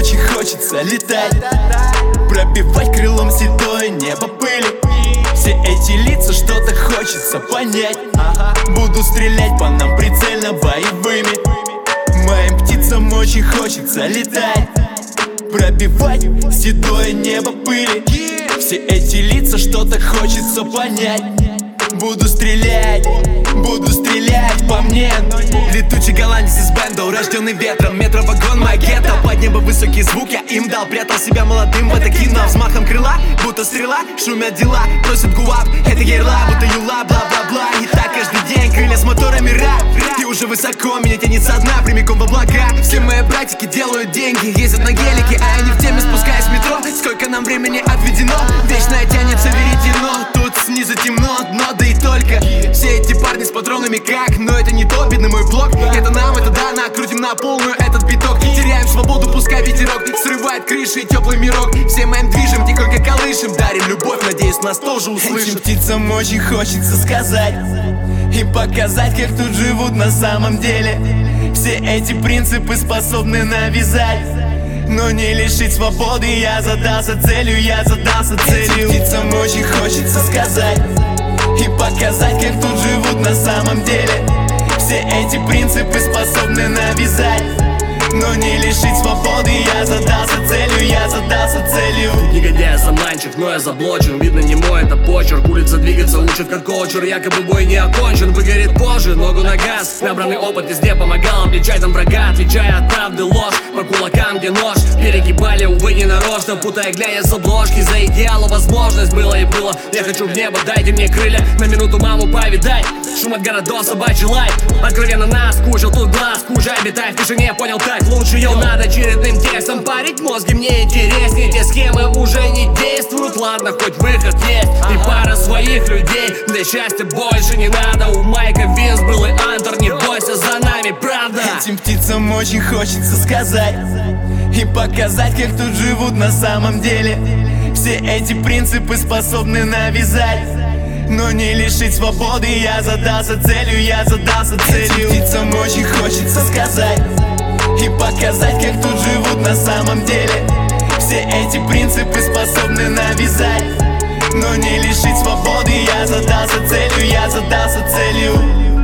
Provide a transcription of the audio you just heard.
очень хочется летать, пробивать крылом седое небо пыли. Все эти лица что-то хочется понять. Буду стрелять по нам прицельно боевыми. Моим птицам очень хочется летать, пробивать седое небо пыли. Все эти лица что-то хочется понять. Буду стрелять по мне. Летучий голландец из бенда, рожденный ветром, метровагон моя гетто. Под небо высокий звук я им дал, прятал себя молодым в это кино. Взмахом крыла, будто стрела, шумят дела, просят гуап, это ерла, будто юла, бла-бла-бла. И так каждый день, крылья с моторами рэп. Ты уже высоко, меня тянет со дна, прямиком в облака. Все мои братики делают деньги, ездят на гелике, а я не в теме, спускаясь в метро. Сколько нам времени отведено, вечно тянется веретено. Тут снизу темно, дно, да и только. Все эти парни с патронами как, но это не то, бедный мой блог. Это нам, это да, накрутим на полную этот биток. Теряем свободу, пускай ветерок срывает крыши и теплый мирок. Все моим движем, тихонько колышем, дарим любовь, надеюсь, нас тоже услышат. Этим птицам очень хочется сказать и показать, как тут живут на самом деле. Все эти принципы способны навязать, но не лишить свободы. Я задался целью, Этим птицам очень хочется сказать и показать, как тут живут на самом деле. Все эти принципы способны навязать, но не лишить свободы. Я задался целью. Негодяй заманчив, но я заблочен. Видно, не мой это почерк. Улица двигаться учит как коучер. Якобы бой не окончен, выгорит позже. Ногу на газ, набранный опыт везде помогал обличать там врага, отвечая от правды ложь. По кулакам, где нож, перегибали, увы, не нарочно, путая, глядя с обложки. За идеала возможность было и было. Я хочу в небо, дайте мне крылья, на минуту маму повидать. Шум от городов, собачий лай, откровенно нас скучил, тут глаз куча, обитай в тишине, понял, так лучше ее надо очередным текстом парить мозги, мне интереснее. Те схемы уже не действуют, ладно, хоть выход есть. И пара своих людей, для счастья больше не надо. У Майка Винс был и Антер, не бойся, за нами правда. Этим птицам очень хочется сказать и показать, как тут живут на самом деле. Все эти принципы способны навязать, но не лишить свободы. Я задался целью. Этим птицам очень хочется сказать и показать, как тут живут на самом деле. Все эти принципы способны навязать, но не лишить свободы. Я задался целью.